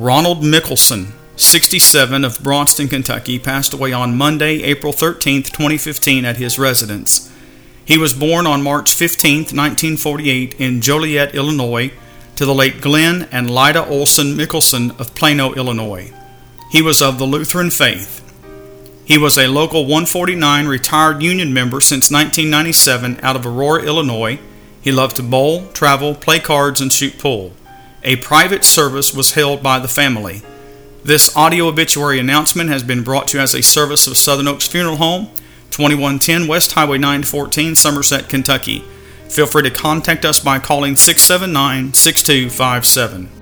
Ronald Mickelson, 67, of Bronxton, Kentucky, passed away on Monday, April 13, 2015, at his residence. He was born on March 15, 1948, in Joliet, Illinois, to the late Glenn and Lyda Olson Mickelson of Plano, Illinois. He was of the Lutheran faith. He was a Local 149 retired Union member since 1997 out of Aurora, Illinois. He loved to bowl, travel, play cards, and shoot pool. A private service was held by the family. This audio obituary announcement has been brought to you as a service of Southern Oaks Funeral Home, 2110 West Highway 914, Somerset, Kentucky. Feel free to contact us by calling 679-6257.